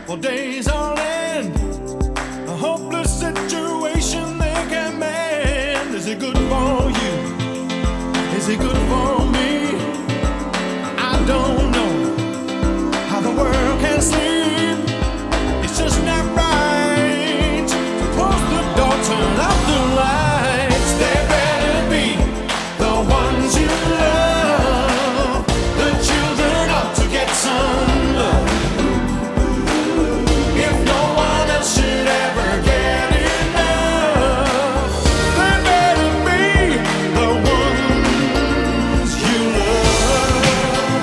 Well, days are in a hopeless situation they can mend. Is it good for you? Is it good for me? I don't know how the world can sleep. It's just not right to close the door, turn out the lights. They better be the ones you love. The children ought to get some love. If no one else should ever get enough, they better be the ones you love.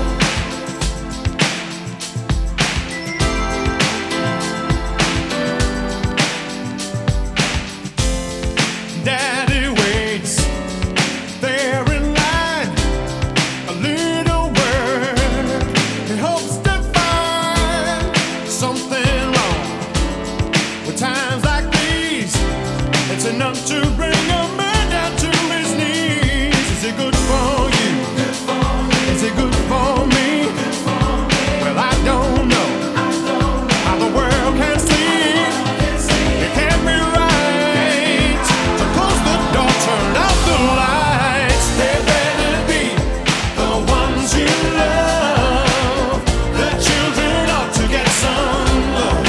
Daddy waits there in line, a little word. He hopes to find something wrong. With times like these, it's enough to bring a man down to his knees. Is it good for you? Is it good for me? Well, I don't know how the world can sleep. It can't be right to close the door, turn out the lights. They better be the ones you love. The children ought to get some love.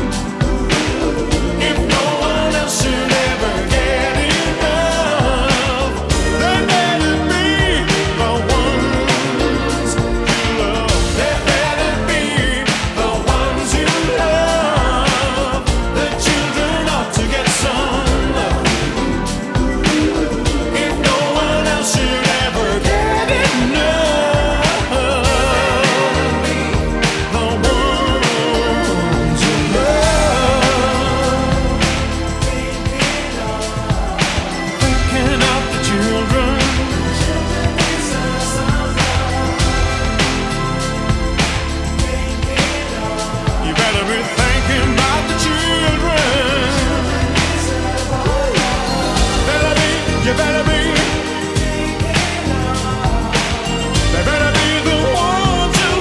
If no one else should ever get enough, they better be the ones you love. They better be the ones you love. The children ought to get some love. If no one else should ever get enough, the ones you love. Thinking of the children. You better be thinking about the children. Better be, you better be. They better be the ones you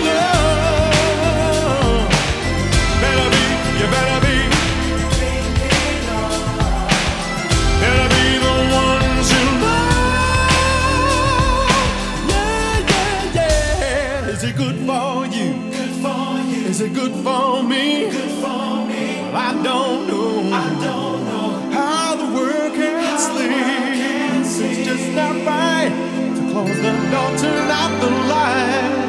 love. Better be, you better be. Better be the ones you love. Yeah, yeah, yeah. Is it good for you? Is it good for me? Well, I don't know. How the world can sleep. It's just not right to close the door, turn out the light.